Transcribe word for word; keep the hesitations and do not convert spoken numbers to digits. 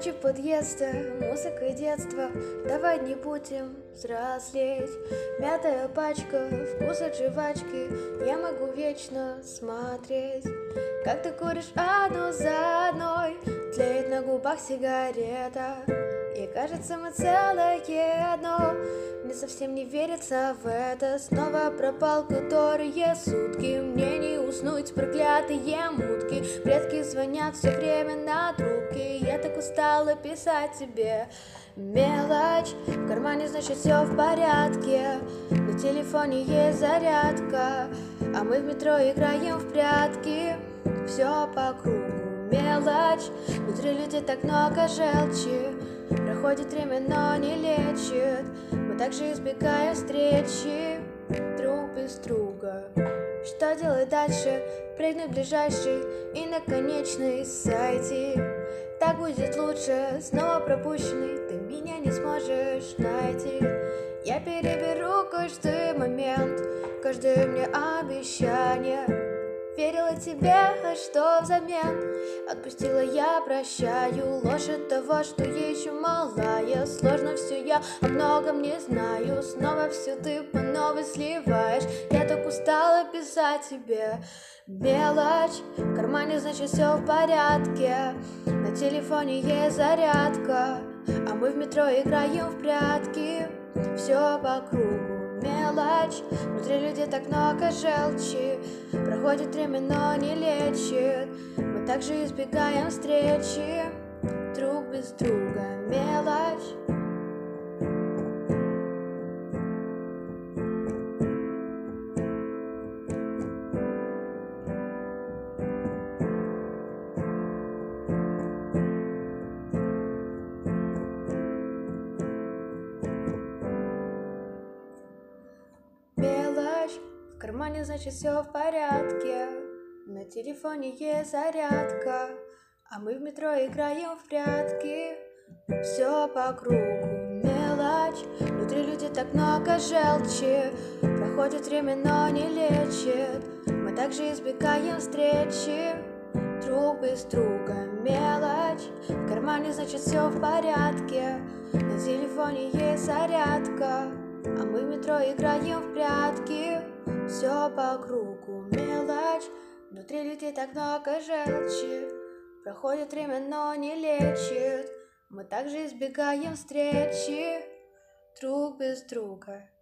Ночи подъезда, музыка детства, давай не будем взрослеть. Мятая пачка, вкус от жвачки, я могу вечно смотреть. Как ты куришь одну за одной, тлеет на губах сигарета. И кажется, мы целое одно. Мне совсем не верится в это. Снова пропал которые сутки. Мне не уснуть, проклятые мутки. Предки звонят все время на трубке. Я так устала писать тебе. Мелочь, в кармане, значит, все в порядке. На телефоне есть зарядка, а мы в метро играем в прятки. Все по кругу мелочь. Внутри людей так много желчи. Проходит время, но не лечит. Мы также избегаем встречи друг без друга. Что делать дальше? Прыгнуть ближайший и на конечный сойти. Так будет лучше, снова пропущенный. Ты меня не сможешь найти. Я переберу каждый момент, каждое мне обещание. Верила тебе, а что взамен? Отпустила я, прощаю. Ложь от того, что еще малая. Сложно все, я о многом не знаю. Снова все ты по новой сливаешь. Я так устала писать тебе. Мелочь, в кармане, значит, все в порядке. На телефоне есть зарядка, а мы в метро играем в прятки. Все по кругу мелочь. Внутри людей так много желчи. Проходит время, но не лечит. Мы также избегаем встречи друг без друга. Мелочь. Мелочь, в кармане, значит, все в порядке. На телефоне есть зарядка, а мы в метро играем в прятки. Все по кругу мелочь. Внутри людей так много желчи. Проходит время, но не лечит. Мы также избегаем встречи друг без друга. Мелочь, в кармане, значит, все в порядке. На телефоне есть зарядка, а мы в метро играем в прятки. Все по кругу мелочь. Внутри людей так много желчи. Проходит время, но не лечит. Мы также избегаем встречи друг без друга.